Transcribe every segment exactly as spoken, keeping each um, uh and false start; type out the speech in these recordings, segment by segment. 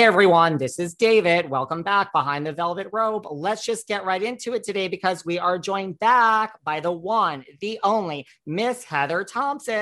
everyone, this is David. Welcome back behind the velvet robe. Let's just get right into it today because we are joined back by the one, the only Miss Heather Thompson.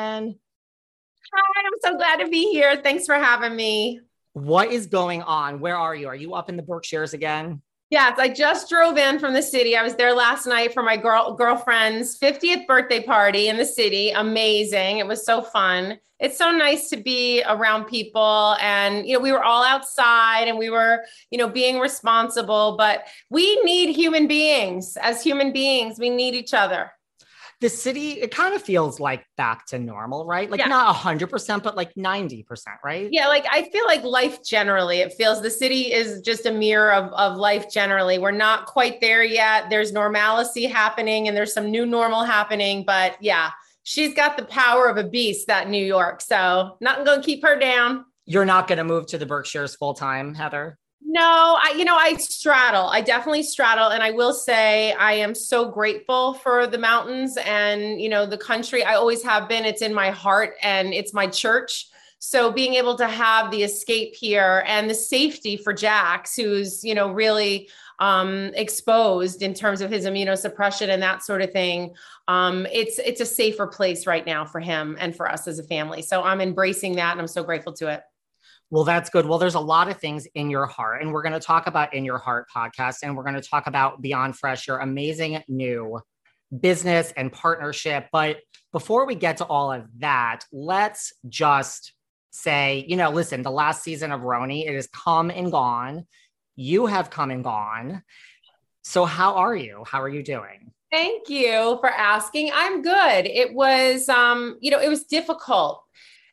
Hi, I'm so glad to be here. Thanks for having me. What is going on? Where are you? Are you up in the Berkshires again? Yes, I just drove in from the city. I was there last night for my girl girlfriend's fiftieth birthday party in the city. Amazing. It was so fun. It's so nice to be around people. And, you know, we were all outside and we were, you know, being responsible, but we need human beings. As human beings, we need each other. The city, it kind of feels like back to normal, right? Like yeah. not one hundred percent, but like ninety percent, right? Yeah, like I feel like life generally, it feels the city is just a mirror of, of life generally. We're not quite there yet. There's normalcy happening and there's some new normal happening. But yeah, she's got the power of a beast, that New York. So not going to keep her down. You're not going to move to the Berkshires full time, Heather? No, I, you know, I straddle, I definitely straddle. And I will say I am so grateful for the mountains and, you know, the country. I always have been. It's in my heart and it's my church. So being able to have the escape here and the safety for Jax, who's, you know, really um, exposed in terms of his immunosuppression and that sort of thing. Um, it's, it's a safer place right now for him and for us as a family. So I'm embracing that and I'm so grateful to it. Well, that's good. Well, there's a lot of things in your heart, and we're going to talk about In Your Heart podcast, and we're going to talk about Beyond Fresh, your amazing new business and partnership. But before we get to all of that, let's just say, you know, listen, the last season of Roni, it has come and gone. You have come and gone. So how are you? How are you doing? Thank you for asking. I'm good. It was, um, you know, it was difficult.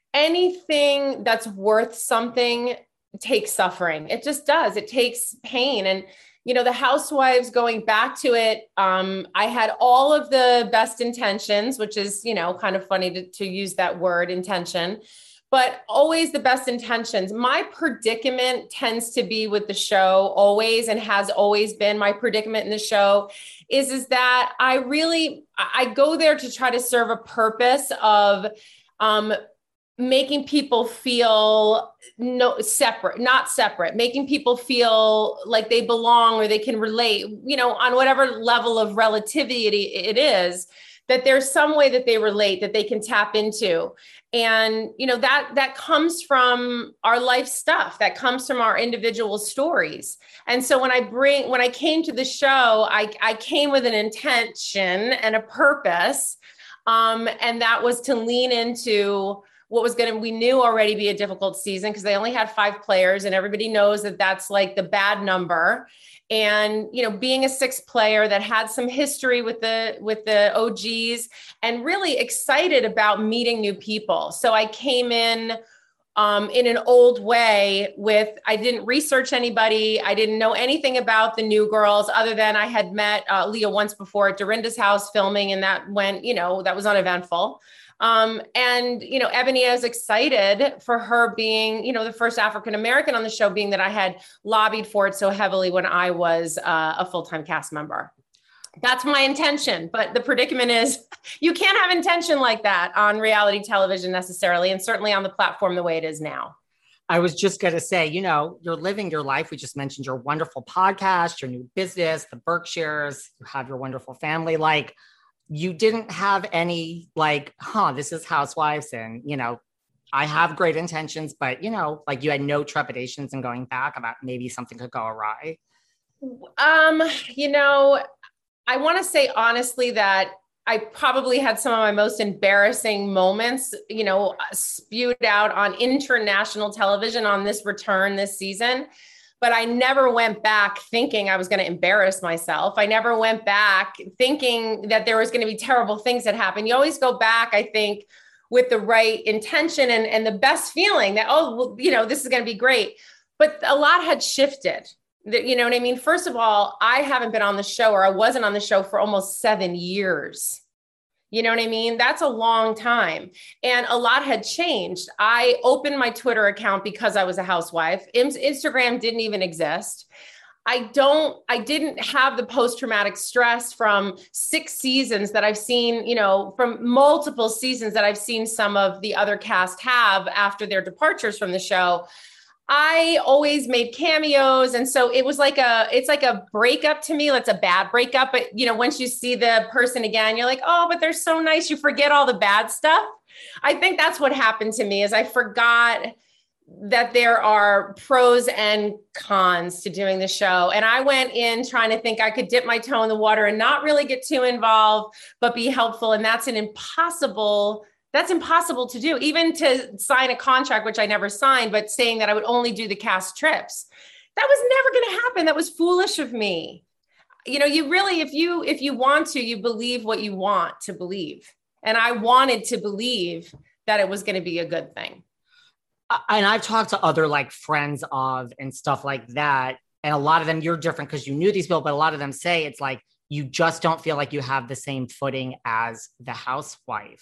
Anything that's worth something takes suffering. It just does. It takes pain. And, you know, the housewives, going back to it, um, I had all of the best intentions, which is, you know, kind of funny to, to use that word, intention, but always the best intentions. My predicament tends to be with the show always, and has always been my predicament in the show is, is that I really, I go there to try to serve a purpose of, um, making people feel no separate, not separate, making people feel like they belong or they can relate, you know, on whatever level of relativity it is, that there's some way that they relate, that they can tap into. And, you know, that, that comes from our life stuff, that comes from our individual stories. And so when I bring, when I came to the show, I, I came with an intention and a purpose. Um, and that was to lean into what was going to, we knew already be a difficult season because they only had five players and everybody knows that that's like the bad number. And, you know, being a sixth player that had some history with the, with the O Gs and really excited about meeting new people. So I came in um, in an old way with, I didn't research anybody. I didn't know anything about the new girls other than I had met uh, Leah once before at Dorinda's house filming. And that went, you know, that was uneventful. Um, and, you know, Ebony, I was excited for her being, you know, the first African-American on the show, being that I had lobbied for it so heavily when I was uh, a full-time cast member. That's my intention. But the predicament is you can't have intention like that on reality television necessarily, and certainly on the platform the way it is now. I was just going to say, you know, you're living your life. We just mentioned your wonderful podcast, your new business, the Berkshires, you have your wonderful family. Like, you didn't have any like, huh, this is Housewives. And, you know, I have great intentions, but, you know, like you had no trepidations in going back about maybe something could go awry. Um, you know, I want to say honestly that I probably had some of my most embarrassing moments, you know, spewed out on international television on this return this season. But I never went back thinking I was going to embarrass myself. I never went back thinking that there was going to be terrible things that happen. You always go back, I think, with the right intention and, and the best feeling that, oh, well, you know, this is going to be great. But a lot had shifted. You know what I mean? First of all, I haven't been on the show, or I wasn't on the show for almost seven years. You know what I mean? That's a long time. And a lot had changed. I opened my Twitter account because I was a housewife. Instagram didn't even exist. I don't, I didn't have the post-traumatic stress from six seasons that I've seen, you know, from multiple seasons that I've seen some of the other cast have after their departures from the show. I always made cameos. And so it was like a, it's like a breakup to me. That's a bad breakup. But you know, once you see the person again, you're like, oh, but they're so nice. You forget all the bad stuff. I think that's what happened to me is I forgot that there are pros and cons to doing the show. And I went in trying to think I could dip my toe in the water and not really get too involved, but be helpful. And that's an impossible That's impossible to do, even to sign a contract, which I never signed, but saying that I would only do the cast trips. That was never going to happen. That was foolish of me. You know, you really, if you, if you want to, you believe what you want to believe. And I wanted to believe that it was going to be a good thing. And I've talked to other like friends of and stuff like that. And a lot of them, you're different because you knew these people, but a lot of them say it's like, you just don't feel like you have the same footing as the housewife.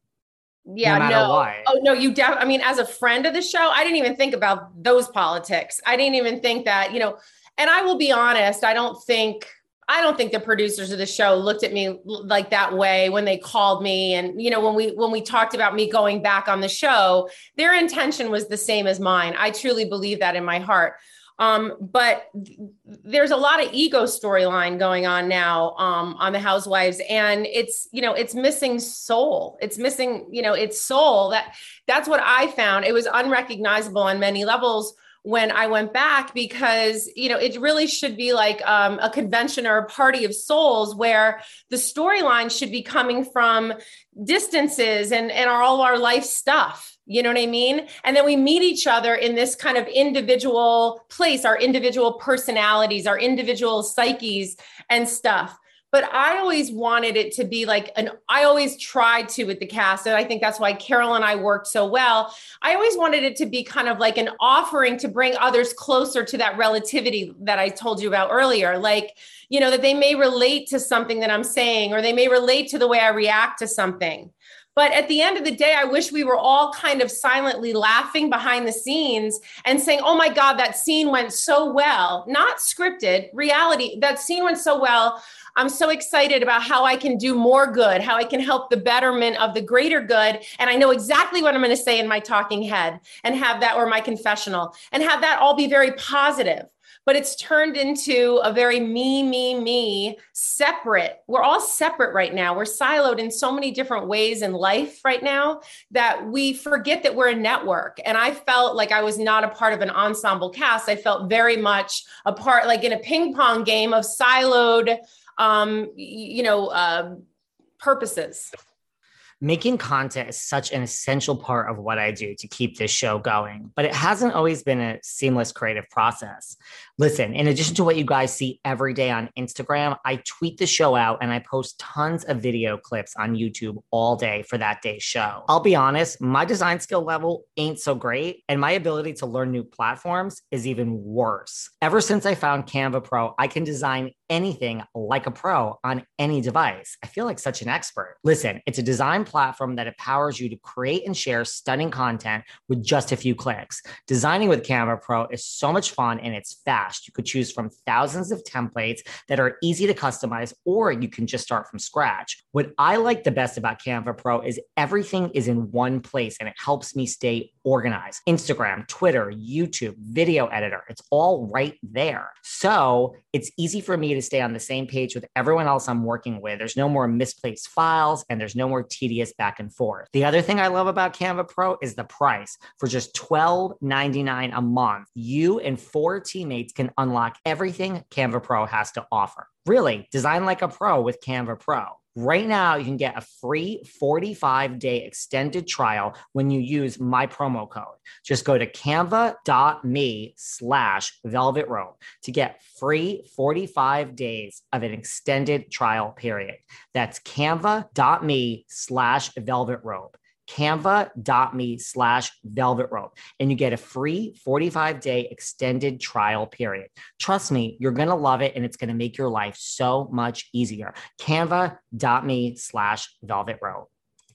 Yeah, no. no. What. Oh, no, you def- I mean, as a friend of the show, I didn't even think about those politics. I didn't even think that, you know, and I will be honest, I don't think, I don't think the producers of the show looked at me like that way when they called me. And, you know, when we, when we talked about me going back on the show, their intention was the same as mine. I truly believe that in my heart. Um, but th- there's a lot of ego storyline going on now, um, on the Housewives, and it's, you know, it's missing soul. It's missing, you know, it's soul. That that's what I found. It was unrecognizable on many levels when I went back, because, you know, it really should be like um, a convention or a party of souls where the storyline should be coming from distances and, and all our life stuff. You know what I mean? And then we meet each other in this kind of individual place, our individual personalities, our individual psyches and stuff. But I always wanted it to be like an, I always tried to with the cast. And I think that's why Carol and I worked so well. I always wanted it to be kind of like an offering to bring others closer to that relativity that I told you about earlier. Like, you know, that they may relate to something that I'm saying, or they may relate to the way I react to something. But at the end of the day, I wish we were all kind of silently laughing behind the scenes and saying, oh my God, that scene went so well, not scripted, reality. That scene went so well. I'm so excited about how I can do more good, how I can help the betterment of the greater good. And I know exactly what I'm going to say in my talking head and have that, or my confessional, and have that all be very positive. But it's turned into a very me, me, me, separate. We're all separate right now. We're siloed in so many different ways in life right now that we forget that we're a network. And I felt like I was not a part of an ensemble cast. I felt very much a part, like in a ping pong game of siloed, um, you know, uh, purposes. Making content is such an essential part of what I do to keep this show going, but it hasn't always been a seamless creative process. Listen, in addition to what you guys see every day on Instagram, I tweet the show out and I post tons of video clips on YouTube all day for that day's show. I'll be honest, my design skill level ain't so great, and my ability to learn new platforms is even worse. Ever since I found Canva Pro, I can design anything like a pro on any device. I feel like such an expert. Listen, it's a design platform that empowers you to create and share stunning content with just a few clicks. Designing with Canva Pro is so much fun and it's fast. You could choose from thousands of templates that are easy to customize, or you can just start from scratch. What I like the best about Canva Pro is everything is in one place and it helps me stay organized. Instagram, Twitter, YouTube, video editor, it's all right there. So it's easy for me to stay on the same page with everyone else I'm working with. There's no more misplaced files and there's no more tedious back and forth. The other thing I love about Canva Pro is the price. For just twelve ninety-nine a month, you and four teammates can unlock everything Canva Pro has to offer. Really, design like a pro with Canva Pro. Right now, you can get a free forty-five day extended trial when you use my promo code. Just go to canva.me slash velvet rope to get free forty-five days of an extended trial period. That's canva.me slash velvet rope. Canva.me slash velvet rope. And you get a free forty-five day extended trial period. Trust me, you're going to love it and it's going to make your life so much easier. Canva.me slash velvet rope.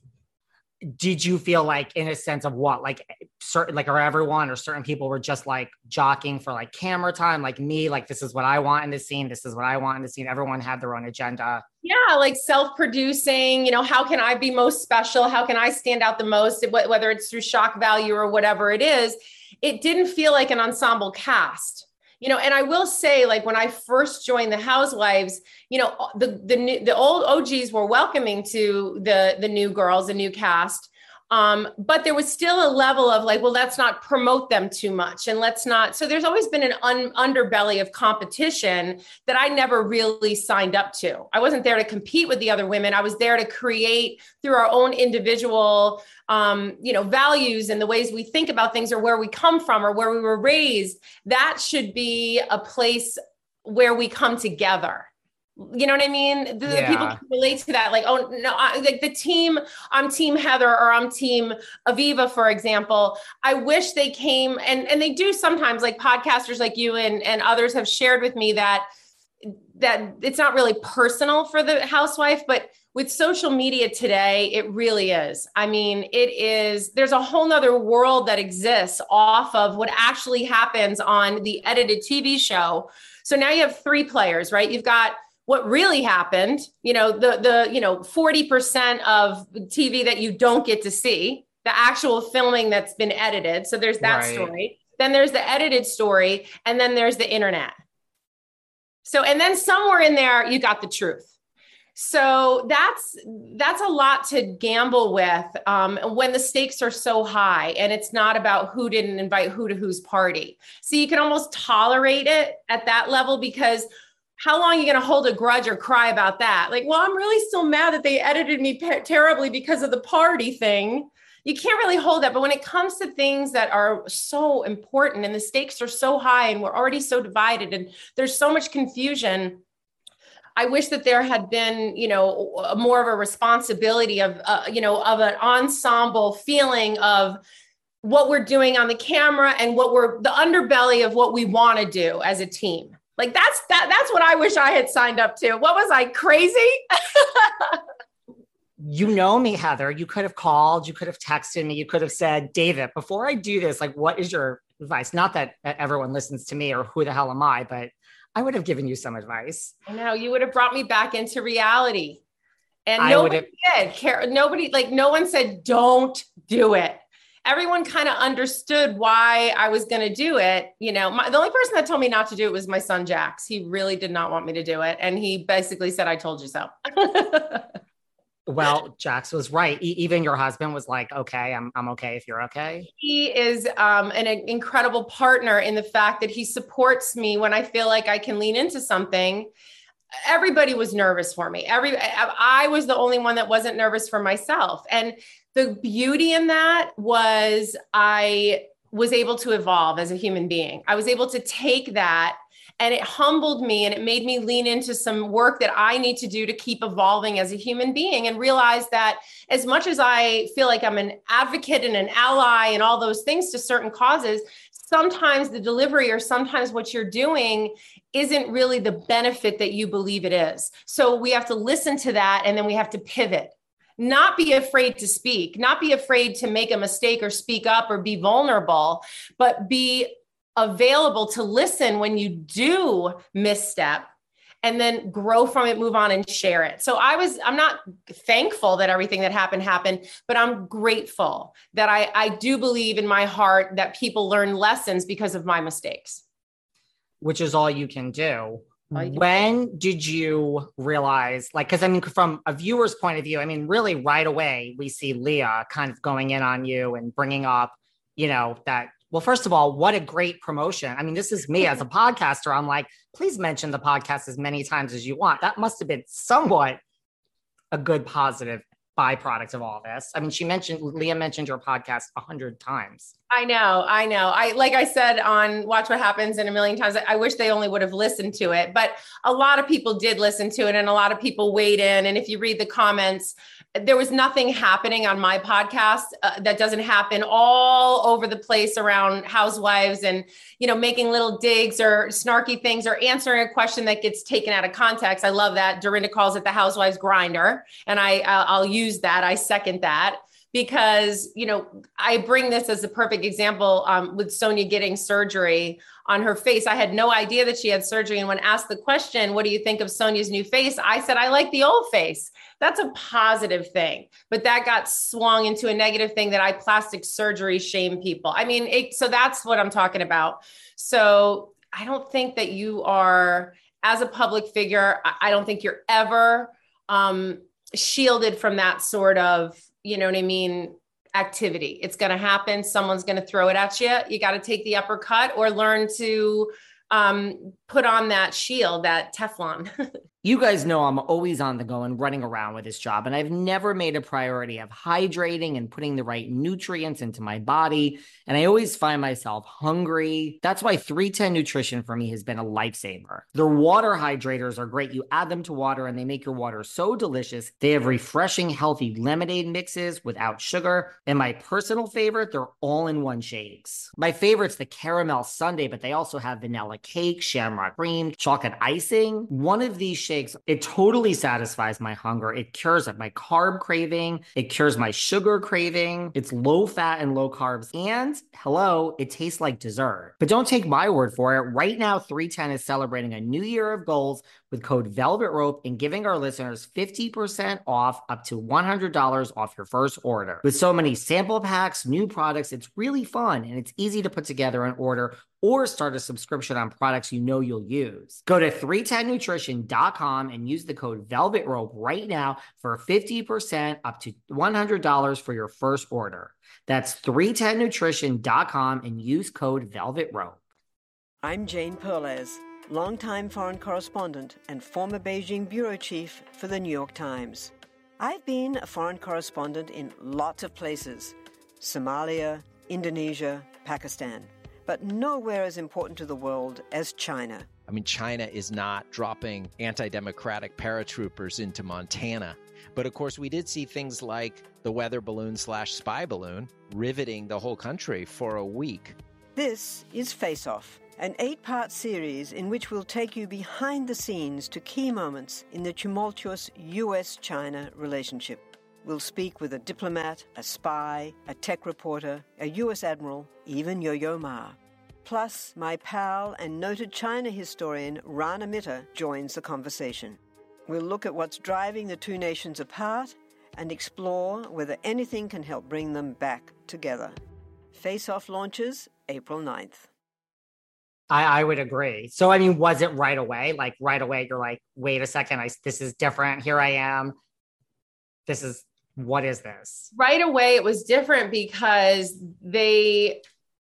Did you feel like, in a sense of what, like certain, like, or everyone or certain people were just like jockeying for like camera time, like me, like, this is what I want in the scene. This is what I want in the scene. Everyone had their own agenda. Yeah. Like self-producing, you know, how can I be most special? How can I stand out the most, whether it's through shock value or whatever it is. it didn't feel like an ensemble cast. You know, and I will say, like, when I first joined the Housewives, you know, the the new, the old O Gs were welcoming to the the new girls, the new cast. Um, but there was still a level of like, well, let's not promote them too much. And let's not. So there's always been an un, underbelly of competition that I never really signed up to. I wasn't there to compete with the other women. I was there to create through our own individual, um, you know, values and the ways we think about things or where we come from or where we were raised. That should be a place where we come together. You know what I mean? The, Yeah. People can relate to that. Like, oh no, I, like the team, I'm team Heather or I'm team Aviva, for example. I wish they came and, and they do sometimes, like podcasters like you and, and others have shared with me that, that it's not really personal for the housewife, but with social media today, it really is. I mean, it is, there's a whole nother world that exists off of what actually happens on the edited T V show. So now you have three players, right? You've got what really happened, you know, the, the, you know, forty percent of T V that you don't get to see, the actual filming that's been edited. So there's that Right. story. Then there's the edited story. And then there's the internet. So, and then somewhere in there, you got the truth. So that's, that's a lot to gamble with um, when the stakes are so high and it's not about who didn't invite who to whose party. So you can almost tolerate it at that level because how long are you going to hold a grudge or cry about that? Like, well, I'm really still mad that they edited me pe- terribly because of the party thing. You can't really hold that. But when it comes to things that are so important and the stakes are so high and we're already so divided and there's so much confusion, I wish that there had been, you know, more of a responsibility of, uh, you know, of an ensemble feeling of what we're doing on the camera and what we're the underbelly of what we want to do as a team. Like that's that that's what I wish I had signed up to. What was I, crazy? You know me, Heather. You could have called, you could have texted me, you could have said, David, before I do this, like, what is your advice? Not that everyone listens to me or who the hell am I, but I would have given you some advice. I know you would have brought me back into reality. And I nobody have- did care. Nobody, like no one said, don't do it. Everyone kind of understood why I was going to do it. You know, my, the only person that told me not to do it was my son, Jax. He really did not want me to do it. And he basically said, I told you so. Well, Jax was right. E- even your husband was like, okay, I'm, I'm okay if you're okay. He is um, an, an incredible partner in the fact that he supports me when I feel like I can lean into something. Everybody was nervous for me. Every I, I was the only one that wasn't nervous for myself. And the beauty in that was I was able to evolve as a human being. I was able to take that and it humbled me and it made me lean into some work that I need to do to keep evolving as a human being and realize that as much as I feel like I'm an advocate and an ally and all those things to certain causes, sometimes the delivery or sometimes what you're doing isn't really the benefit that you believe it is. So we have to listen to that and then we have to pivot. Not be afraid to speak, not be afraid to make a mistake or speak up or be vulnerable, but be available to listen when you do misstep and then grow from it, move on and share it. So I was, I'm not thankful that everything that happened happened, but I'm grateful that I, I do believe in my heart that people learn lessons because of my mistakes. Which is all you can do. You when can. Did you realize, like, because I mean, from a viewer's point of view, I mean, really right away, we see Leah kind of going in on you and bringing up, you know, that, well, first of all, what a great promotion. I mean, this is me as a podcaster. I'm like, please mention the podcast as many times as you want. That must have been somewhat a good positive byproduct of all this. I mean, she mentioned, Leah mentioned your podcast a hundred times. I know, I know. I, like I said on Watch What Happens and a million times, I, I wish they only would have listened to it, but a lot of people did listen to it and a lot of people weighed in. And if you read the comments, there was nothing happening on my podcast uh, that doesn't happen all over the place around housewives and, you know, making little digs or snarky things or answering a question that gets taken out of context. I love that. Dorinda calls it the housewives grinder. And I, I'll, I'll use that. I second that. because, you know, I bring this as a perfect example um, with Sonia getting surgery on her face. I had no idea that she had surgery. And when asked the question, what do you think of Sonia's new face? I said, I like the old face. That's a positive thing, but that got swung into a negative thing that I plastic surgery shame people. I mean, it, so that's what I'm talking about. So I don't think that you are, as a public figure, I don't think you're ever um, shielded from that sort of, you know what I mean, activity. It's going to happen. Someone's going to throw it at you. You got to take the uppercut or learn to um, put on that shield, that Teflon. You guys know I'm always on the go and running around with this job, and I've never made a priority of hydrating and putting the right nutrients into my body, and I always find myself hungry. That's why three ten Nutrition for me has been a lifesaver. Their water hydrators are great. You add them to water, and they make your water so delicious. They have refreshing, healthy lemonade mixes without sugar, and my personal favorite, they're all-in-one shakes. My favorite's the caramel sundae, but they also have vanilla cake, shamrock cream, chocolate icing. One of these shakes, it totally satisfies my hunger. It cures my carb craving. It cures my sugar craving. It's low fat and low carbs. And hello, it tastes like dessert. But don't take my word for it. Right now, three ten is celebrating a new year of goals with code Velvet Rope and giving our listeners fifty percent off up to one hundred dollars off your first order. With so many sample packs, new products, it's really fun and it's easy to put together an order or start a subscription on products you know you'll use. Go to three ten nutrition dot com and use the code Velvet Rope right now for fifty percent up to one hundred dollars for your first order. That's three ten nutrition dot com and use code Velvet Rope. I'm Jane Perlez, longtime foreign correspondent and former Beijing bureau chief for the New York Times. I've been a foreign correspondent in lots of places: Somalia, Indonesia, Pakistan. But nowhere as important to the world as China. I mean, China is not dropping anti-democratic paratroopers into Montana. But of course, we did see things like the weather balloon slash spy balloon riveting the whole country for a week. This is Face Off, an eight-part series in which we'll take you behind the scenes to key moments in the tumultuous U S China relationship. We'll speak with a diplomat, a spy, a tech reporter, a U S admiral, even Yo-Yo Ma. Plus, my pal and noted China historian Rana Mitter joins the conversation. We'll look at what's driving the two nations apart and explore whether anything can help bring them back together. Face Off launches April ninth. I, I would agree. So, I mean, was it right away? Like right away, you're like, wait a second, I, this is different. Here I am. This is, what is this? Right away, it was different because they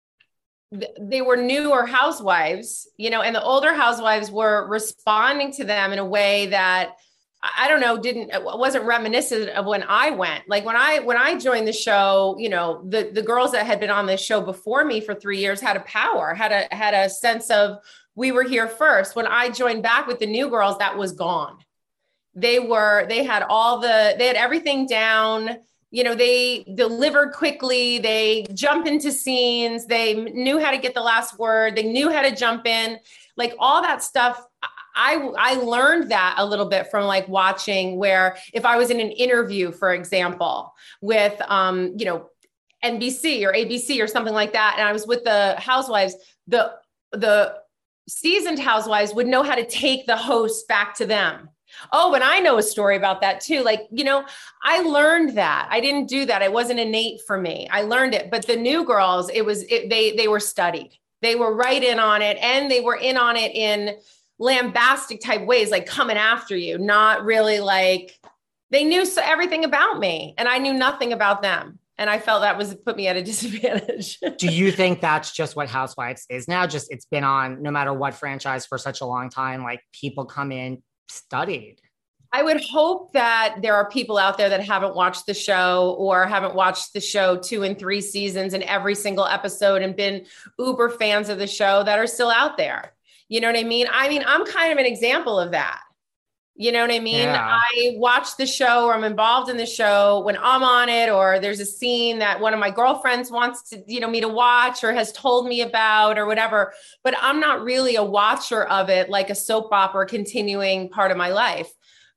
they were newer housewives, you know, and the older housewives were responding to them in a way that, I don't know, didn't, wasn't reminiscent of when I went. Like when I, when I joined the show, you know, the, the girls that had been on this show before me for three years had a power, had a, had a sense of, we were here first. When I joined back with the new girls, that was gone. They were, they had all the, they had everything down. You know, they delivered quickly. They jump into scenes. They knew how to get the last word. They knew how to jump in, like all that stuff. I, I learned that a little bit from like watching, where if I was in an interview, for example, with, um, you know, N B C or A B C or something like that, and I was with the housewives, the, the seasoned housewives would know how to take the host back to them. Oh, and I know a story about that too. Like, you know, I learned that. I didn't do that. It wasn't innate for me. I learned it. But the new girls, it was, it, they, they were studied. They were right in on it. And they were in on it in lambastic type ways, like coming after you, not really like, they knew so, everything about me and I knew nothing about them. And I felt that was put me at a disadvantage. Do you think that's just what Housewives is now? Just, it's been on no matter what franchise for such a long time, like people come in studied. I would hope that there are people out there that haven't watched the show or haven't watched the show two and three seasons and every single episode and been uber fans of the show that are still out there. You know what I mean? I mean, I'm kind of an example of that. You know what I mean? Yeah. I watch the show or I'm involved in the show when I'm on it, or there's a scene that one of my girlfriends wants to, you know, me to watch or has told me about or whatever, but I'm not really a watcher of it like a soap opera continuing part of my life.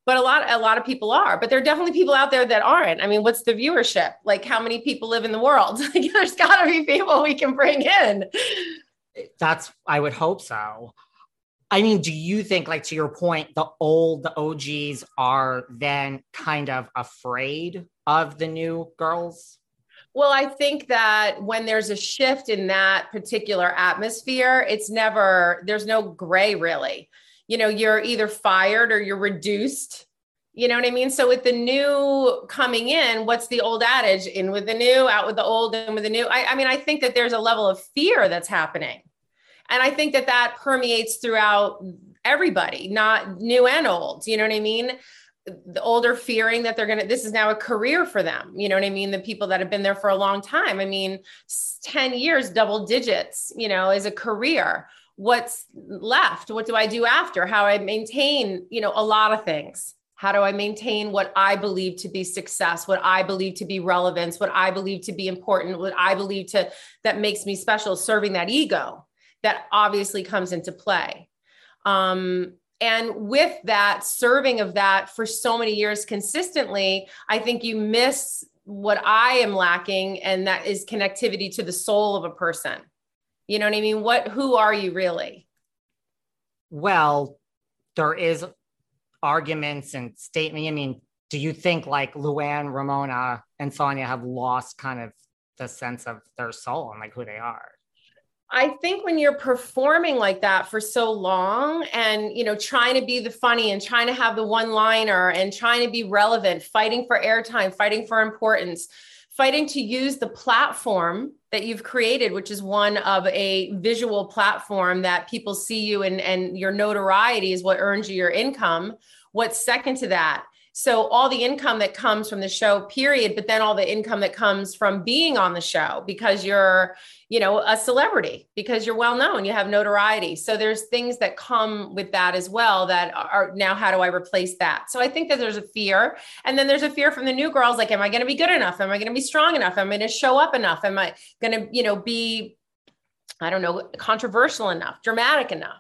but a lot, a lot of people are, but there are definitely people out there that aren't. I mean, what's the viewership? Like, how many people live in the world? Like, there's gotta be people we can bring in. That's, I would hope so. I mean, do you think, like, to your point, the old, the O Gs are then kind of afraid of the new girls? Well, I think that when there's a shift in that particular atmosphere, it's never, there's no gray really. You know, you're either fired or you're reduced. You know what I mean? So with the new coming in, what's the old adage? In with the new, out with the old, in with the new. I, I mean, I think that there's a level of fear that's happening. And I think that that permeates throughout everybody, not new and old. You know what I mean? The older fearing that they're going to, this is now a career for them. You know what I mean? The people that have been there for a long time. I mean, ten years, double digits, you know, is a career. What's left? What do I do after? How I maintain, you know, a lot of things. How do I maintain what I believe to be success, what I believe to be relevance, what I believe to be important, what I believe to, that makes me special, serving that ego that obviously comes into play. Um, and with that serving of that for so many years consistently, I think you miss what I am lacking. And that is connectivity to the soul of a person. You know what I mean? What, who are you really? Well, there is arguments and statement. I mean, do you think like Luann, Ramona, and Sonia have lost kind of the sense of their soul and like who they are? I think when you're performing like that for so long and, you know, trying to be the funny and trying to have the one liner and trying to be relevant, fighting for airtime, fighting for importance, fighting to use the platform that you've created, which is one of a visual platform that people see you and, and your notoriety is what earns you your income. What's second to that? So all the income that comes from the show, period, but then all the income that comes from being on the show because you're, you know, a celebrity, because you're well known, you have notoriety. So there's things that come with that as well that are now, how do I replace that? So I think that there's a fear. And then there's a fear from the new girls. Like, am I going to be good enough? Am I going to be strong enough? Am I going to show up enough? Am I going to, you know, be, I don't know, controversial enough, dramatic enough?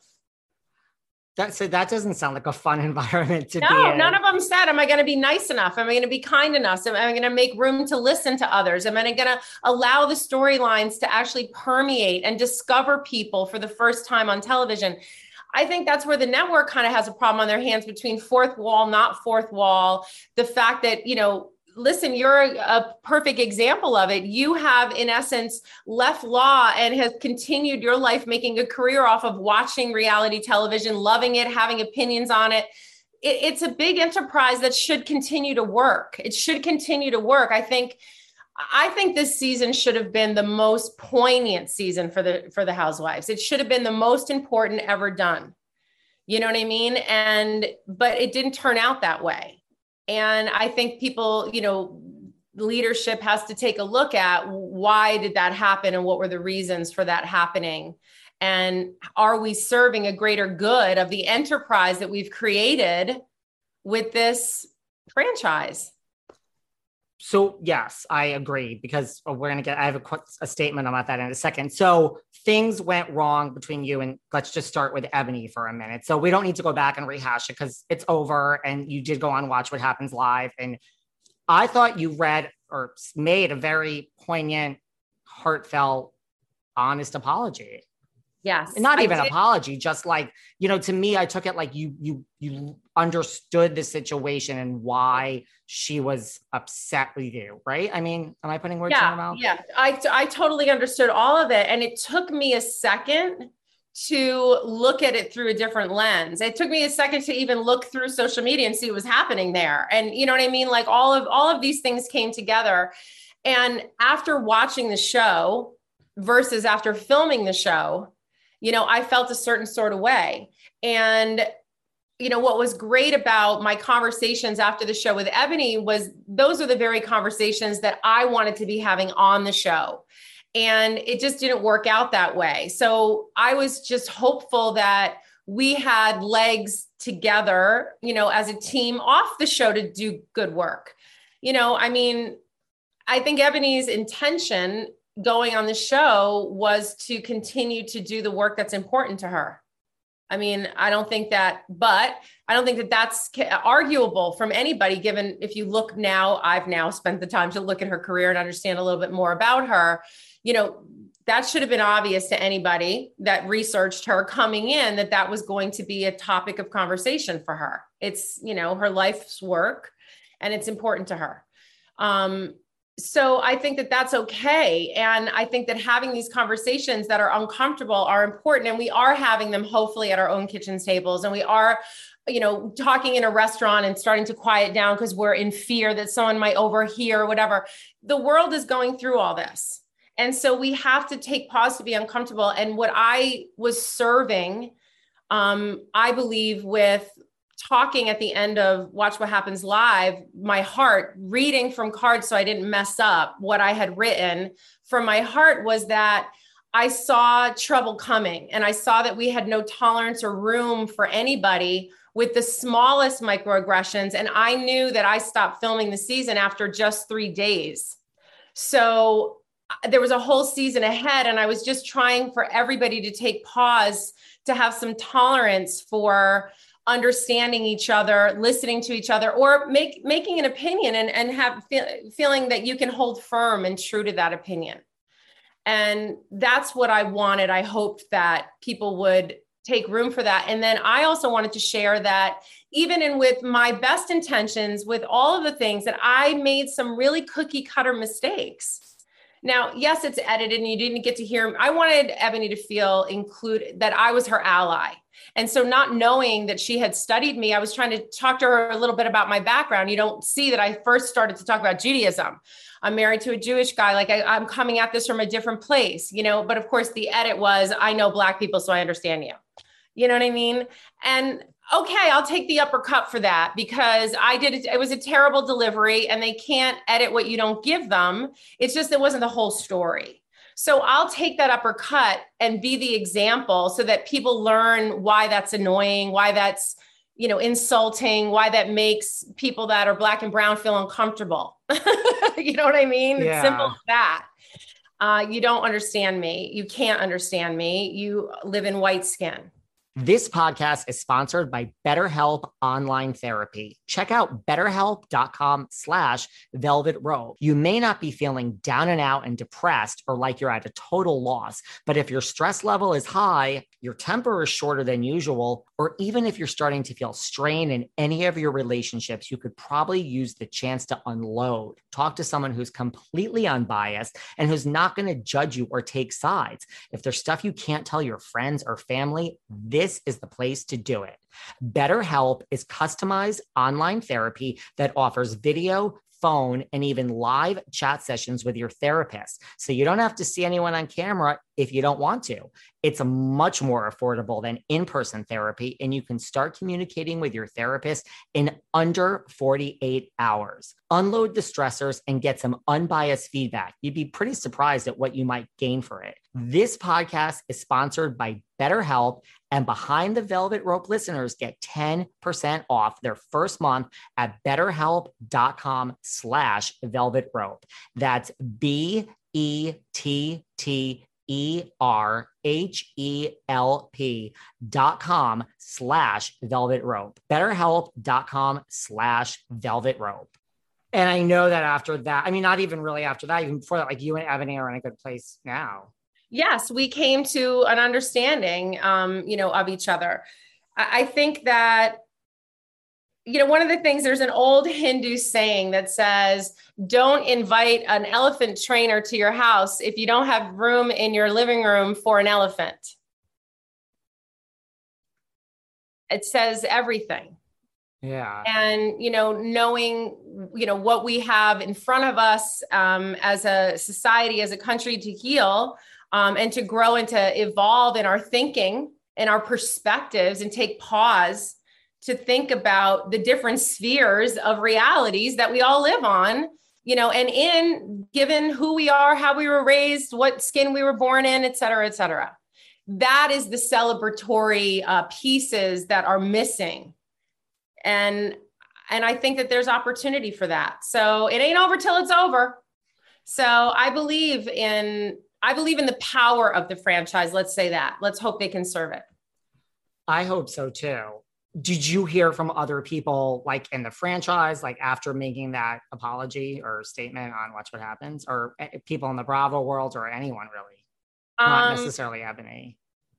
That, so that doesn't sound like a fun environment to no, be in. None of them said, am I going to be nice enough? Am I going to be kind enough? Am I going to make room to listen to others? Am I going to allow the storylines to actually permeate and discover people for the first time on television? I think that's where the network kind of has a problem on their hands between fourth wall, not fourth wall. The fact that, you know, listen, you're a, a perfect example of it. You have, in essence, left law and have continued your life making a career off of watching reality television, loving it, having opinions on it. it. It's a big enterprise that should continue to work. It should continue to work. I think, I think this season should have been the most poignant season for the, for the Housewives. It should have been the most important ever done. You know what I mean? And, but it didn't turn out that way. And I think people, you know, leadership has to take a look at why did that happen and what were the reasons for that happening? And are we serving a greater good of the enterprise that we've created with this franchise? So yes, I agree, because we're going to get, I have a, a statement about that in a second. So things went wrong between you and, let's just start with Ebony for a minute. So we don't need to go back and rehash it because it's over and you did go on Watch What Happens Live. And I thought you read or made a very poignant, heartfelt, honest apology. Yes. And not even an apology, just like, you know, to me, I took it like you, you, you understood the situation and why she was upset with you, right? I mean, am I putting words yeah, in your mouth? Yeah, I, I totally understood all of it. And it took me a second to look at it through a different lens. It took me a second to even look through social media and see what was happening there. And you know what I mean? Like all of, all of these things came together. And after watching the show versus after filming the show, you know, I felt a certain sort of way. And, you know, what was great about my conversations after the show with Ebony was those are the very conversations that I wanted to be having on the show. And it just didn't work out that way. So I was just hopeful that we had legs together, you know, as a team off the show to do good work. You know, I mean, I think Ebony's intention going on the show was to continue to do the work that's important to her. I mean, I don't think that, but I don't think that that's arguable from anybody, given if you look now, I've now spent the time to look at her career and understand a little bit more about her. You know, that should have been obvious to anybody that researched her coming in, that that was going to be a topic of conversation for her. It's, you know, her life's work and it's important to her. Um, So I think that that's okay. And I think that having these conversations that are uncomfortable are important. And we are having them hopefully at our own kitchen tables. And we are, you know, talking in a restaurant and starting to quiet down because we're in fear that someone might overhear or whatever. The world is going through all this. And so we have to take pause to be uncomfortable. And what I was serving, um, I believe with talking at the end of Watch What Happens Live, my heart, reading from cards so I didn't mess up what I had written from my heart, was that I saw trouble coming and I saw that we had no tolerance or room for anybody with the smallest microaggressions. And I knew that I stopped filming the season after just three days. So there was a whole season ahead, and I was just trying for everybody to take pause, to have some tolerance for understanding each other, listening to each other, or make, making an opinion and, and have feel, feeling that you can hold firm and true to that opinion. And that's what I wanted. I hoped that people would take room for that. And then I also wanted to share that even in with my best intentions, with all of the things, that I made some really cookie cutter mistakes. Now, yes, it's edited and you didn't get to hear. I wanted Ebony to feel included, that I was her ally. And so not knowing that she had studied me, I was trying to talk to her a little bit about my background. You don't see that I first started to talk about Judaism. I'm married to a Jewish guy. Like I, I'm coming at this from a different place, you know, but of course the edit was, I know Black people, so I understand you. You know what I mean? And okay, I'll take the uppercut for that, because I did it. It was a terrible delivery and they can't edit what you don't give them. It's just, it wasn't the whole story. So I'll take that uppercut and be the example so that people learn why that's annoying, why that's, you know, insulting, why that makes people that are Black and brown feel uncomfortable. You know what I mean? Yeah. It's simple as that. Uh, you don't understand me. You can't understand me. You live in white skin. This podcast is sponsored by BetterHelp Online Therapy. Check out betterhelp.com slash velvet rope. You may not be feeling down and out and depressed or like you're at a total loss, but if your stress level is high, your temper is shorter than usual, or even if you're starting to feel strain in any of your relationships, you could probably use the chance to unload. Talk to someone who's completely unbiased and who's not going to judge you or take sides. If there's stuff you can't tell your friends or family, this This is the place to do it. BetterHelp is customized online therapy that offers video, phone, and even live chat sessions with your therapist. So you don't have to see anyone on camera if you don't want to. It's much more affordable than in-person therapy, and you can start communicating with your therapist in under forty-eight hours. Unload the stressors and get some unbiased feedback. You'd be pretty surprised at what you might gain for it. This podcast is sponsored by BetterHelp, and Behind the Velvet Rope listeners get ten percent off their first month at betterhelp.com slash velvet rope. That's B E T T E R H E L P dot com slash velvet rope. BetterHelp.com slash velvet rope. And I know that after that, I mean, not even really after that, even before that, like you and Ebony are in a good place now. Yes, we came to an understanding, um, you know, of each other. I, I think that, you know, one of the things, there's an old Hindu saying that says, don't invite an elephant trainer to your house if you don't have room in your living room for an elephant. It says everything. Yeah. And, you know, knowing, you know, what we have in front of us um, as a society, as a country to heal um, and to grow and to evolve in our thinking and our perspectives and take pause to think about the different spheres of realities that we all live on, you know, and in given who we are, how we were raised, what skin we were born in, et cetera, et cetera. That is the celebratory uh, pieces that are missing. And, and I think that there's opportunity for that. So it ain't over till it's over. So I believe in, I believe in the power of the franchise. Let's say that. Let's hope they can serve it. I hope so too. Did you hear from other people like in the franchise, like after making that apology or statement on Watch What Happens, or people in the Bravo world, or anyone really? Not Um, necessarily Ebony.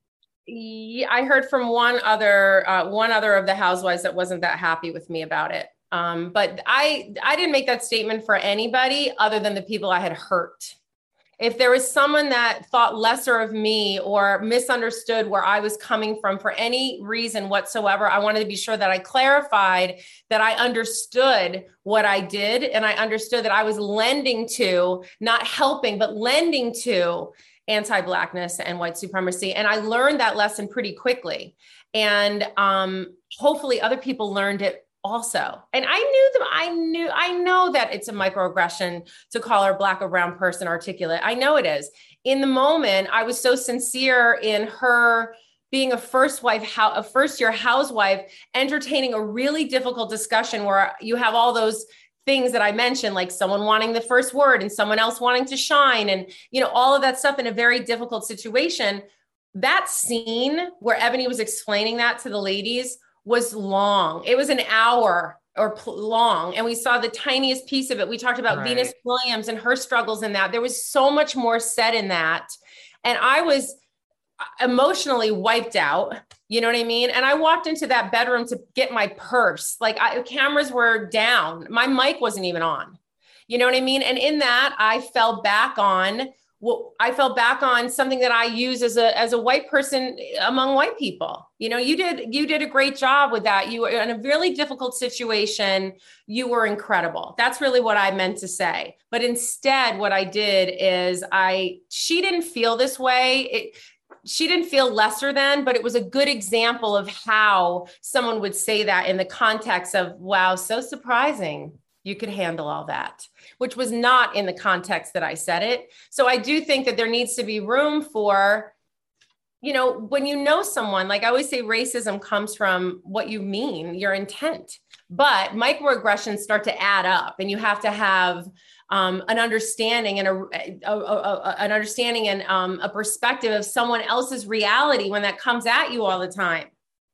Yeah, I heard from one other uh, one other of the housewives that wasn't that happy with me about it. Um, but I I didn't make that statement for anybody other than the people I had hurt. If there was someone that thought lesser of me or misunderstood where I was coming from for any reason whatsoever, I wanted to be sure that I clarified that I understood what I did, and I understood that I was lending to, not helping, but lending to anti-Blackness and white supremacy. And I learned that lesson pretty quickly. And um, hopefully other people learned it also. And I knew them. I knew, I know that it's a microaggression to call her Black or brown person articulate. I know it is. In the moment, I was so sincere in her being a first wife, a first year housewife, entertaining a really difficult discussion where you have all those things that I mentioned, like someone wanting the first word and someone else wanting to shine, and, you know, all of that stuff in a very difficult situation. That scene where Ebony was explaining that to the ladies was long. It was an hour or pl- long. And we saw the tiniest piece of it. We talked about right. Venus Williams and her struggles in that. There was so much more said in that. And I was emotionally wiped out. You know what I mean? And I walked into that bedroom to get my purse. Like I, cameras were down. My mic wasn't even on. You know what I mean? And in that, I fell back on Well, I fell back on something that I use as a as a white person among white people. You know, you did you did a great job with that. You were in a really difficult situation. You were incredible. That's really what I meant to say. But instead, what I did is I she didn't feel this way. It, she didn't feel lesser than, but it was a good example of how someone would say that in the context of, wow, so surprising. You could handle all that, which was not in the context that I said it. So I do think that there needs to be room for, you know, when you know someone, like I always say, racism comes from what you mean, your intent, but microaggressions start to add up, and you have to have um, an understanding and a, a, a, a an understanding and um, a perspective of someone else's reality when that comes at you all the time.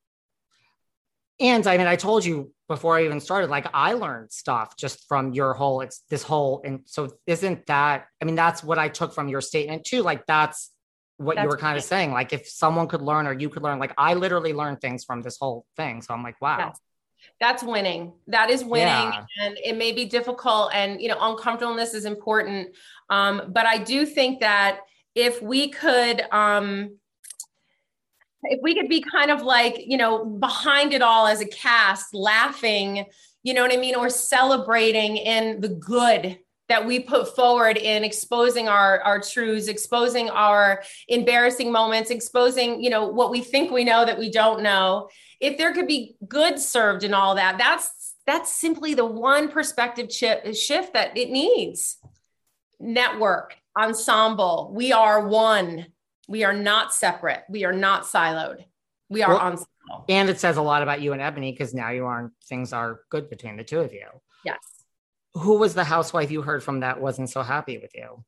And I mean, I told you before I even started, like I learned stuff just from your whole, it's this whole, and so isn't that, I mean, that's what I took from your statement too. Like, that's what that's you were kind of saying. Like if someone could learn or you could learn, like I literally learned things from this whole thing. So I'm like, wow. That's, that's winning. That is winning. Yeah. And it may be difficult, and, you know, uncomfortableness is important. Um, but I do think that if we could, um, if we could be kind of like, you know, behind it all as a cast, laughing, you know what I mean? Or celebrating in the good that we put forward in exposing our, our truths, exposing our embarrassing moments, exposing, you know, what we think we know that we don't know. If there could be good served in all that, that's, that's simply the one perspective chip, shift that it needs. Network, ensemble, we are one. We are not separate. We are not siloed. We are well, on. And it says a lot about you and Ebony, because now you aren't, things are good between the two of you. Yes. Who was the housewife you heard from that wasn't so happy with you?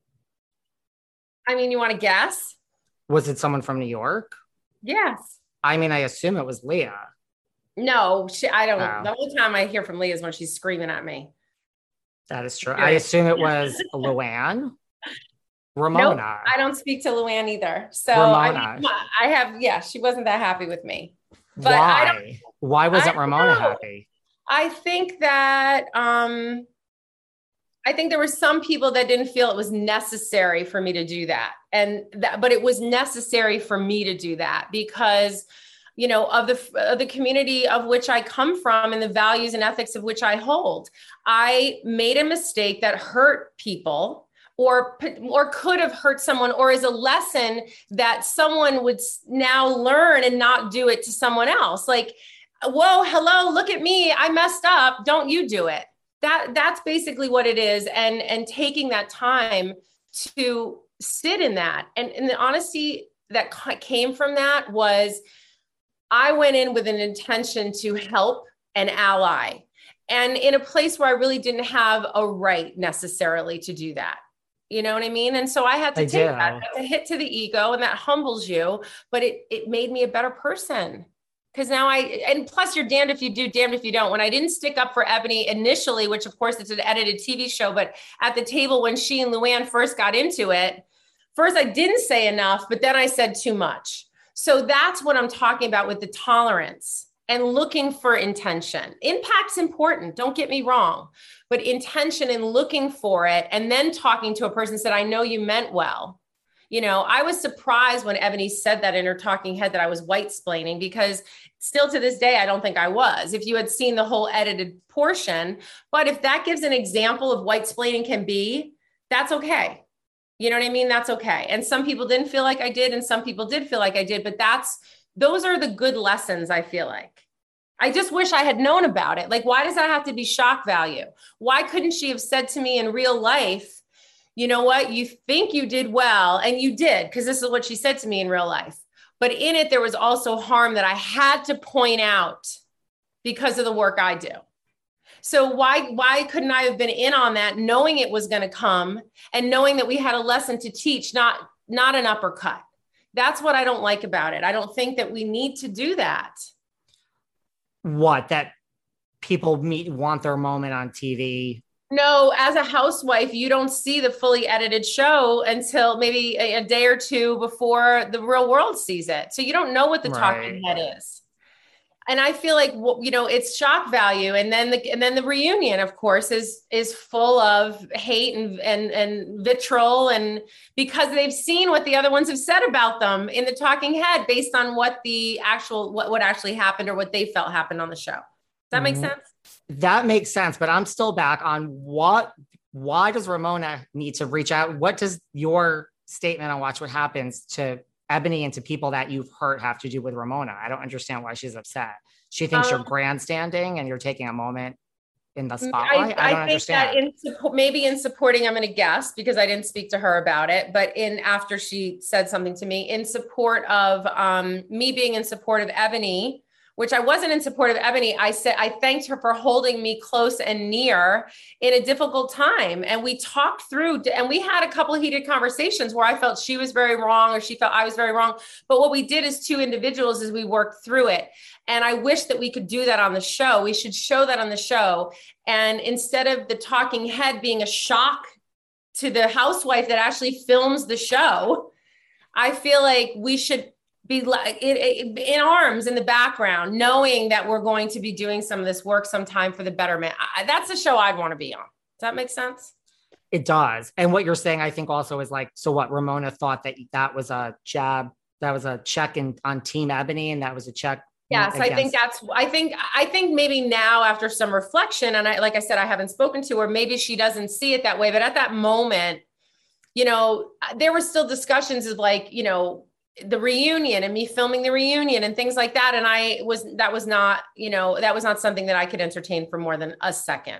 I mean, you want to guess? Was it someone from New York? Yes. I mean, I assume it was Leah. No, she, I don't. Oh. The only time I hear from Leah is when she's screaming at me. That is true. I assume it was Luann. Ramona. Nope, I don't speak to Luann either. So I, mean, I have, yeah, she wasn't that happy with me. But Why? I don't, Why wasn't Ramona know. happy? I think that, um, I think there were some people that didn't feel it was necessary for me to do that. And that, but it was necessary for me to do that because, you know, of the, of the community of which I come from and the values and ethics of which I hold. I made a mistake that hurt people, or or could have hurt someone, or is a lesson that someone would now learn and not do it to someone else. Like, whoa, hello, look at me, I messed up, don't you do it. That that's basically what it is. And, and taking that time to sit in that. And, and the honesty that came from that was I went in with an intention to help and ally, and in a place where I really didn't have a right necessarily to do that. You know what I mean? And so I had to I take do. that. That's a hit to the ego, and that humbles you, but it, it made me a better person. Cause now I, and plus you're damned if you do, damned if you don't. When I didn't stick up for Ebony initially, which of course it's an edited T V show, but at the table when she and Luann first got into it, first I didn't say enough, but then I said too much. So that's what I'm talking about with the tolerance and looking for intention. Impact's important, don't get me wrong, but intention and looking for it, and then talking to a person said, I know you meant well. You know, I was surprised when Ebony said that in her talking head that I was white-splaining, because still to this day, I don't think I was, if you had seen the whole edited portion. But if that gives an example of white-splaining can be, that's okay. You know what I mean? That's okay. And some people didn't feel like I did, and some people did feel like I did, but that's, those are the good lessons, I feel like. I just wish I had known about it. Like, why does that have to be shock value? Why couldn't she have said to me in real life, you know what, you think you did well, and you did, because this is what she said to me in real life. But in it, there was also harm that I had to point out because of the work I do. So why, why couldn't I have been in on that, knowing it was going to come and knowing that we had a lesson to teach, not, not an uppercut? That's what I don't like about it. I don't think that we need to do that. What, that people meet, want their moment on T V? No, as a housewife, you don't see the fully edited show until maybe a, a day or two before the real world sees it. So you don't know what the Right. talking head is. And I feel like, you know, it's shock value. And then the, and then the reunion, of course, is, is full of hate and, and, and vitriol. And because they've seen what the other ones have said about them in the talking head, based on what the actual, what, what actually happened or what they felt happened on the show. Does that make sense? That makes sense, but I'm still back on what, why does Ramona need to reach out? What does your statement on Watch What Happens to Ebony and to people that you've hurt have to do with Ramona? I don't understand why she's upset. She thinks um, you're grandstanding and you're taking a moment in the spotlight. I, I, I don't think understand. That in support, maybe in supporting, I'm going to guess because I didn't speak to her about it, but in after she said something to me in support of um, me being in support of Ebony, which I wasn't in support of Ebony. I said, I thanked her for holding me close and near in a difficult time. And we talked through, and we had a couple of heated conversations where I felt she was very wrong or she felt I was very wrong. But what we did as two individuals is we worked through it. And I wish that we could do that on the show. We should show that on the show. And instead of the talking head being a shock to the housewife that actually films the show, I feel like we should be like in, in arms in the background, knowing that we're going to be doing some of this work sometime for the betterment. I, that's the show I'd want to be on. Does that make sense? It does. And what you're saying, I think also is like, so what, Ramona thought that that was a jab, that was a check in on Team Ebony, and that was a check. Yes, against- I think that's, I think, I think maybe now after some reflection, and I, like I said, I haven't spoken to her, maybe she doesn't see it that way, but at that moment, you know, there were still discussions of like, you know, the reunion and me filming the reunion and things like that. And I was, that was not, you know, that was not something that I could entertain for more than a second.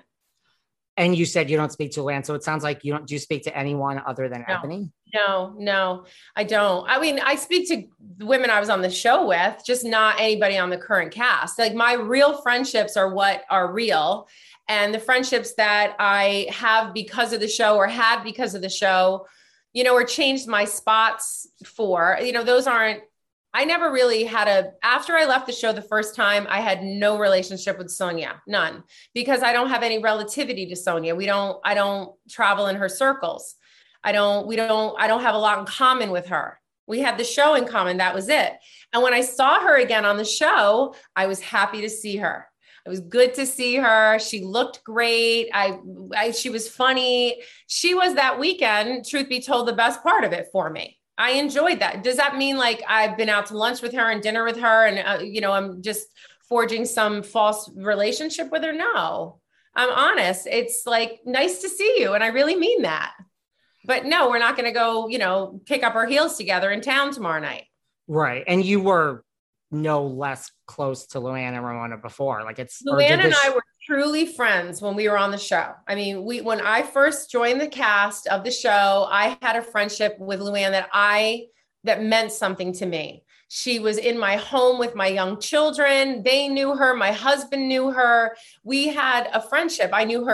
And you said you don't speak to Luann. So it sounds like you don't, do you speak to anyone other than no, Ebony? No, no, I don't. I mean, I speak to the women I was on the show with, just not anybody on the current cast. Like my real friendships are what are real. And the friendships that I have because of the show or had because of the show, you know, or changed my spots for, you know, those aren't, I never really had a, after I left the show the first time, I had no relationship with Sonia, none, because I don't have any relativity to Sonia. We don't, I don't travel in her circles. I don't, we don't, I don't have a lot in common with her. We had the show in common. That was it. And when I saw her again on the show, I was happy to see her. It was good to see her. She looked great. I, I, she was funny. She was that weekend, truth be told, the best part of it for me. I enjoyed that. Does that mean like I've been out to lunch with her and dinner with her and, uh, you know, I'm just forging some false relationship with her? No, I'm honest. It's like, nice to see you. And I really mean that. But no, we're not going to go, you know, pick up our heels together in town tomorrow night. Right. And you were no less close to Luann and Ramona before. Like it's Luann and I were truly friends when we were on the show. I mean, we, when I first joined the cast of the show, I had a friendship with Luann that I, that meant something to me. She was in my home with my young children. They knew her. My husband knew her. We had a friendship. I knew her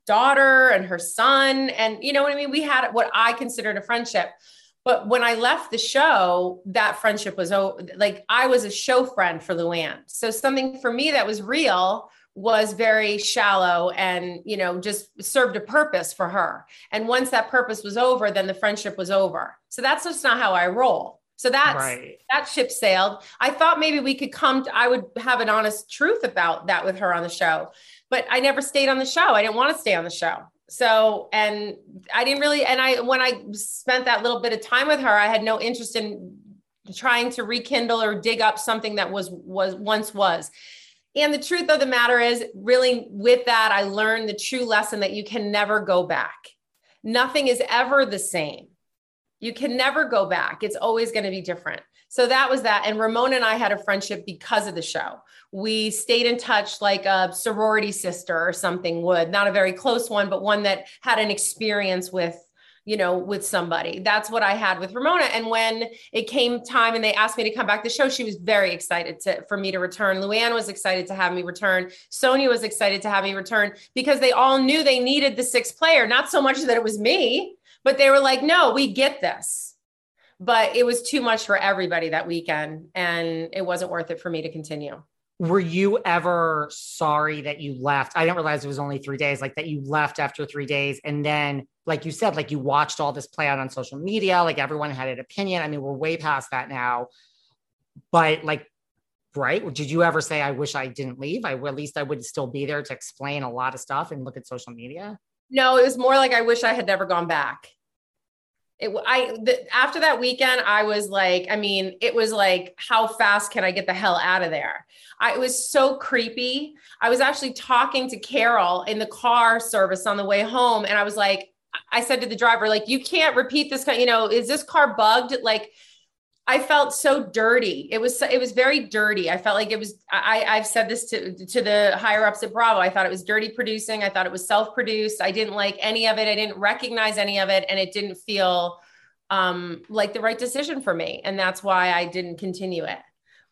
daughter and her son. And you know what I mean? We had what I considered a friendship. But when I left the show, that friendship was like, I was a show friend for Luann. So something for me that was real was very shallow and, you know, just served a purpose for her. And once that purpose was over, then the friendship was over. So that's just not how I roll. So that's, right. That ship sailed. I thought maybe we could come to, I would have an honest truth about that with her on the show, but I never stayed on the show. I didn't want to stay on the show. So, and I didn't really, and I, when I spent that little bit of time with her, I had no interest in trying to rekindle or dig up something that was, was once was. And the truth of the matter is, really with that, I learned the true lesson that you can never go back. Nothing is ever the same. You can never go back. It's always going to be different. So that was that. And Ramona and I had a friendship because of the show. We stayed in touch like a sorority sister or something would, not a very close one, but one that had an experience with, you know, with somebody. That's what I had with Ramona. And when it came time and they asked me to come back to the show, she was very excited to, for me to return. Luann was excited to have me return. Sonia was excited to have me return because they all knew they needed the sixth player. Not so much that it was me, but they were like, no, we get this. But it was too much for everybody that weekend, and it wasn't worth it for me to continue. Were you ever sorry that you left? I didn't realize it was only three days, like that you left after three days. And then, like you said, like you watched all this play out on social media, like everyone had an opinion. I mean, we're way past that now, but like, right. Did you ever say, I wish I didn't leave? I, at least I would still be there to explain a lot of stuff and look at social media. No, it was more like, I wish I had never gone back. It, I, the, after that weekend, I was like, I mean, it was like, how fast can I get the hell out of there? I, it was so creepy. I was actually talking to Carol in the car service on the way home. And I was like, I said to the driver, like, you can't repeat this, you know, is this car bugged? Like, I felt so dirty. It was, it was very dirty. I felt like it was, I, I've said this to, to the higher ups at Bravo. I thought it was dirty producing. I thought it was self-produced. I didn't like any of it. I didn't recognize any of it. And it didn't feel um, like the right decision for me. And that's why I didn't continue it.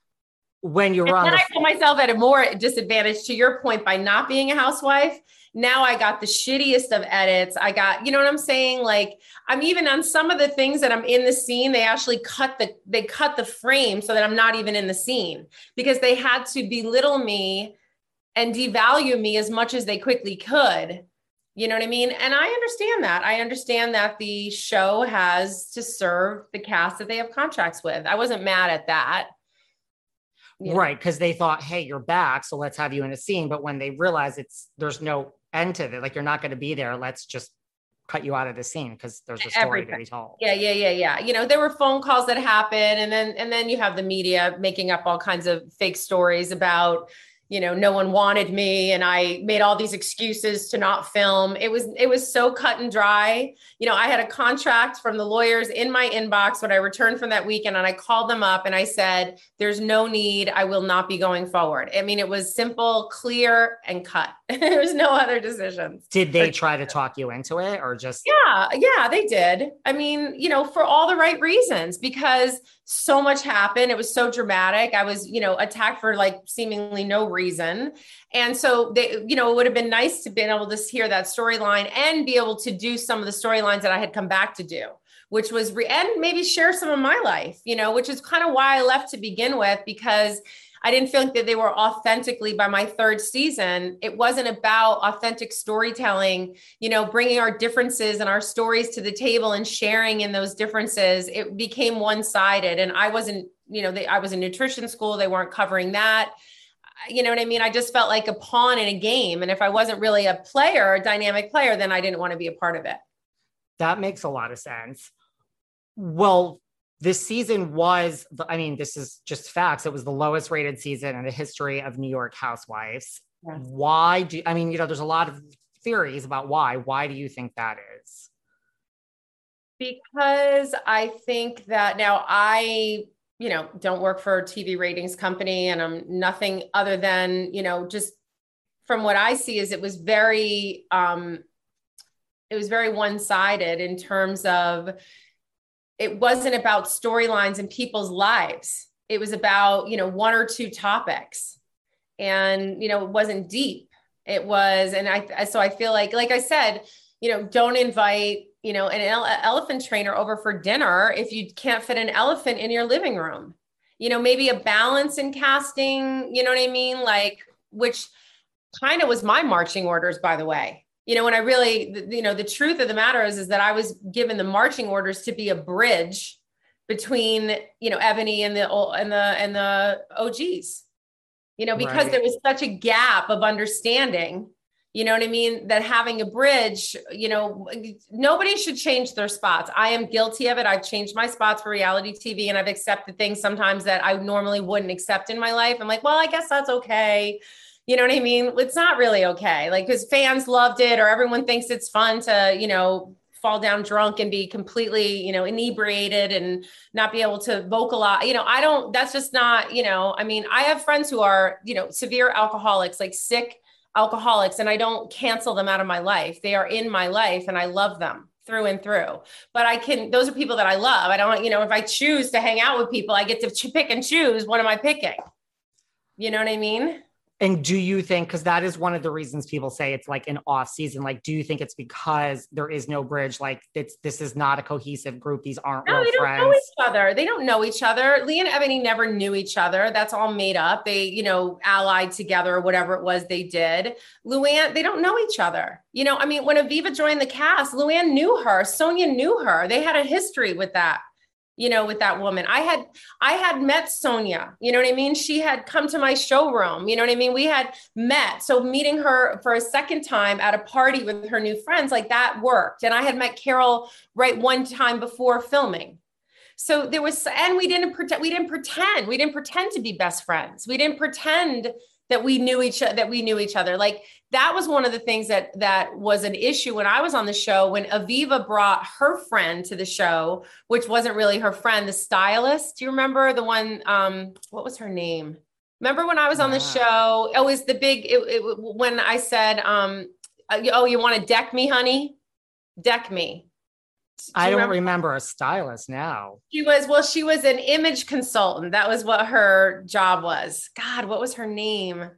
When you were on, then the- I put myself at a more disadvantage, to your point, by not being a housewife. Now I got the shittiest of edits. I got, you know what I'm saying? Like, I'm even on some of the things that I'm in the scene, they actually cut the, they cut the frame so that I'm not even in the scene, because they had to belittle me and devalue me as much as they quickly could. You know what I mean? And I understand that. I understand that the show has to serve the cast that they have contracts with. I wasn't mad at that. You know? Right. Because they thought, hey, you're back, so let's have you in a scene. But when they realize it's, there's no end to it, like you're not going to be there, let's just cut you out of the scene because there's a story Everything. to be told. Yeah, yeah, yeah, yeah. You know, there were phone calls that happened, and then and then you have the media making up all kinds of fake stories about, you know, no one wanted me and I made all these excuses to not film. It was, it was so cut and dry. You know, I had a contract from the lawyers in my inbox when I returned from that weekend, and I called them up and I said, there's no need. I will not be going forward. I mean, it was simple, clear, and cut. There was no other decisions. Did they try to talk you into it or just? Yeah, yeah, they did. I mean, you know, for all the right reasons, because so much happened. It was so dramatic. I was, you know, attacked for like seemingly no reason. And so they, you know, it would have been nice to be able to hear that storyline and be able to do some of the storylines that I had come back to do, which was, re- and maybe share some of my life, you know, which is kind of why I left to begin with, because I didn't feel like that they were authentically, by my third season, it wasn't about authentic storytelling, you know, bringing our differences and our stories to the table and sharing in those differences. It became one-sided, and I wasn't, you know, they, I was in nutrition school. They weren't covering that. You know what I mean? I just felt like a pawn in a game. And if I wasn't really a player, a dynamic player, then I didn't want to be a part of it. That makes a lot of sense. Well, this season was, I mean, this is just facts. It was the lowest rated season in the history of New York Housewives. Yes. Why do, I mean, you know, there's a lot of theories about why. Why do you think that is? Because I think that now I, you know, don't work for a T V ratings company, and I'm nothing other than, you know, just from what I see is it was very, um, it was very one-sided in terms of, it wasn't about storylines and people's lives. It was about, you know, one or two topics, and, you know, it wasn't deep. It was, and I, so I feel like, like I said, you know, don't invite, you know, an ele- elephant trainer over for dinner if you can't fit an elephant in your living room. You know, maybe a balance in casting, you know what I mean? Like, which kind of was my marching orders, by the way. You know, when I really, you know, the truth of the matter is, is that I was given the marching orders to be a bridge between, you know, Ebony and the, and the, and the O Gs, you know, because right. there was such a gap of understanding. You know what I mean? That having a bridge, you know, nobody should change their spots. I am guilty of it. I've changed my spots for reality T V, and I've accepted things sometimes that I normally wouldn't accept in my life. I'm like, well, I guess that's okay. You know what I mean? It's not really okay. Like, because fans loved it, or everyone thinks it's fun to, you know, fall down drunk and be completely, you know, inebriated and not be able to vocalize. You know, I don't, that's just not, you know, I mean, I have friends who are, you know, severe alcoholics, like sick alcoholics, and I don't cancel them out of my life. They are in my life and I love them through and through, but I can, those are people that I love. I don't, you know, if I choose to hang out with people, I get to ch- pick and choose. What am I picking? You know what I mean? And do you think, because that is one of the reasons people say it's like an off season, like, do you think it's because there is no bridge? Like, it's, this is not a cohesive group. These aren't no, real they don't friends. know each other. They don't know each other. Lee and Ebony never knew each other. That's all made up. They, you know, allied together or whatever it was they did. Luann, they don't know each other. You know, I mean, when Aviva joined the cast, Luann knew her. Sonia knew her. They had a history with that. You know, with that woman, I had, I had met Sonia, you know what I mean? She had come to my showroom, you know what I mean? We had met. So meeting her for a second time at a party with her new friends, like that worked. And I had met Carol right one time before filming. So there was, and we didn't pretend, we didn't pretend, we didn't pretend to be best friends. We didn't pretend that we knew each other, that we knew each other. Like, that was one of the things that, that was an issue when I was on the show, when Aviva brought her friend to the show, which wasn't really her friend, the stylist. Do you remember the one, um, what was her name? Remember when I was on the show? It was the big, it, it, when I said, um, oh, you want to deck me, honey? Deck me. Do I don't remember? remember a stylist now. She was, well, she was an image consultant. That was what her job was. God, what was her name?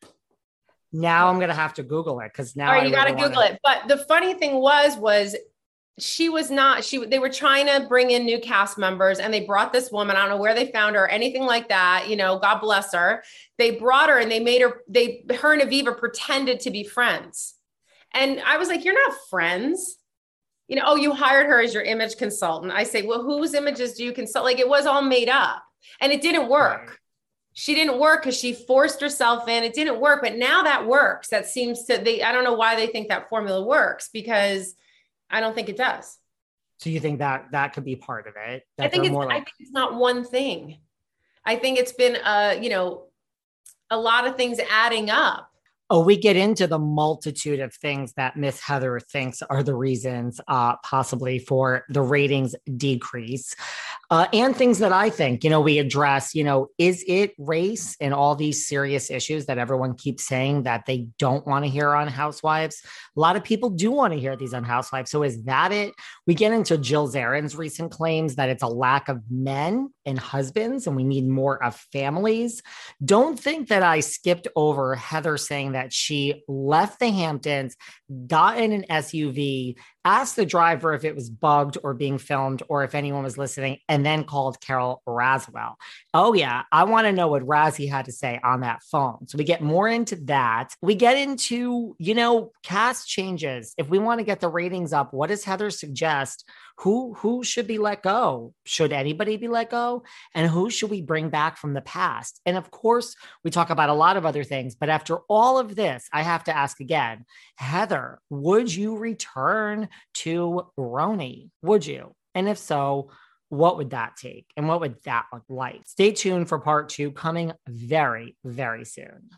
Now I'm going to have to Google it, because now All right, I you got to really Google wanna... it. But the funny thing was, was she was not, she, they were trying to bring in new cast members, and they brought this woman. I don't know where they found her or anything like that. You know, God bless her. They brought her and they made her, they, her and Aviva pretended to be friends. And I was like, you're not friends. You know, oh, you hired her as your image consultant. I say, well, whose images do you consult? Like, it was all made up, and it didn't work. Right. She didn't work because she forced herself in. It didn't work, but now that works. That seems to, they, I don't know why they think that formula works, because I don't think it does. So you think that that could be part of it? I think it's, more like... I think it's not one thing. I think it's been, uh, you know, a lot of things adding up. Oh, we get into the multitude of things that Miss Heather thinks are the reasons uh, possibly for the ratings decrease. Uh, and things that I think, you know, we address, you know, is it race and all these serious issues that everyone keeps saying that they don't want to hear on Housewives? A lot of people do want to hear these on Housewives. So is that it? We get into Jill Zarin's recent claims that it's a lack of men and husbands and we need more of families. Don't think that I skipped over Heather saying that she left the Hamptons, got in an S U V, asked the driver if it was bugged or being filmed or if anyone was listening, and then called Carol Raswell. Oh yeah, I want to know what Razzie had to say on that phone. So we get more into that. We get into, you know, cast changes. If we want to get the ratings up, what does Heather suggest? Who, who should be let go? Should anybody be let go? And who should we bring back from the past? And of course, we talk about a lot of other things, but after all of this, I have to ask again, Heather, would you return to RHONY? Would you? And if so, what would that take? And what would that look like? Stay tuned for part two coming very, very soon.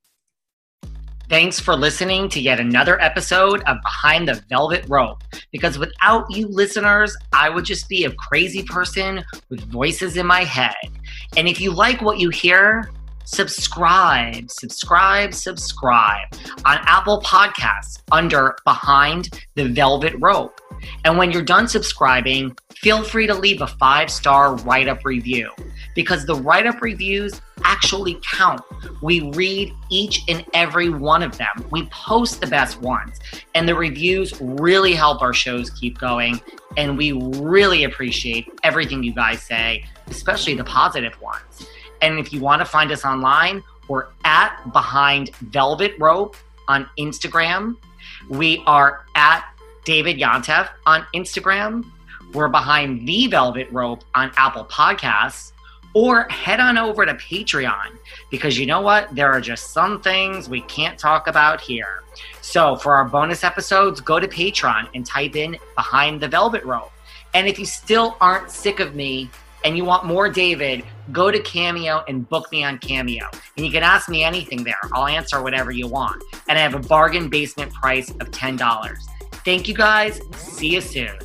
Thanks for listening to yet another episode of Behind the Velvet Rope. Because without you listeners, I would just be a crazy person with voices in my head. And if you like what you hear, subscribe, subscribe, subscribe on Apple Podcasts under Behind the Velvet Rope. And when you're done subscribing, feel free to leave a five-star write-up review, because the write-up reviews actually count. We read each and every one of them. We post the best ones, and the reviews really help our shows keep going. And we really appreciate everything you guys say, especially the positive ones. And if you want to find us online, we're at Behind Velvet Rope on Instagram. We are at David Yontef on Instagram. We're Behind the Velvet Rope on Apple Podcasts. Or head on over to Patreon, because you know what? There are just some things we can't talk about here. So for our bonus episodes, go to Patreon and type in Behind the Velvet Rope. And if you still aren't sick of me and you want more David, go to Cameo and book me on Cameo. And you can ask me anything there. I'll answer whatever you want. And I have a bargain basement price of ten dollars. Thank you guys. See you soon.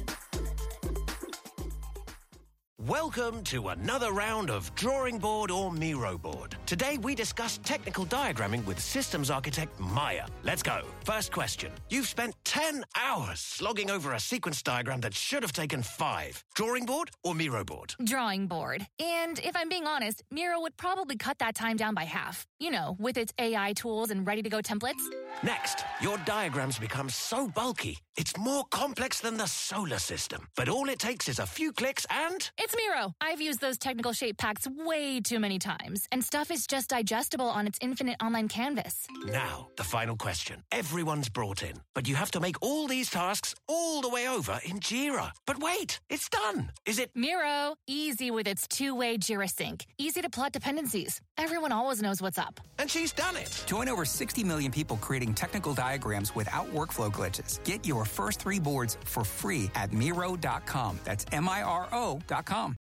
Welcome to another round of Drawing Board or Miro Board. Today we discuss technical diagramming with systems architect Maya. Let's go. First question. You've spent ten hours slogging over a sequence diagram that should have taken five. Drawing board or Miro board? Drawing board. And if I'm being honest, Miro would probably cut that time down by half. You know, with its A I tools and ready-to-go templates. Next, your diagrams become so bulky, it's more complex than the solar system. But all it takes is a few clicks and... It's Miro. I've used those technical shape packs way too many times, and stuff is just digestible on its infinite online canvas. Now, the final question. Everyone's brought in, but you have to make all these tasks all the way over in Jira. But wait, it's done. Is it... Miro, easy with its two-way Jira sync. Easy to plot dependencies. Everyone always knows what's up. And she's done it. Join over sixty million people creating technical diagrams without workflow glitches. Get your first three boards for free at Miro dot com. That's M I R O dot com.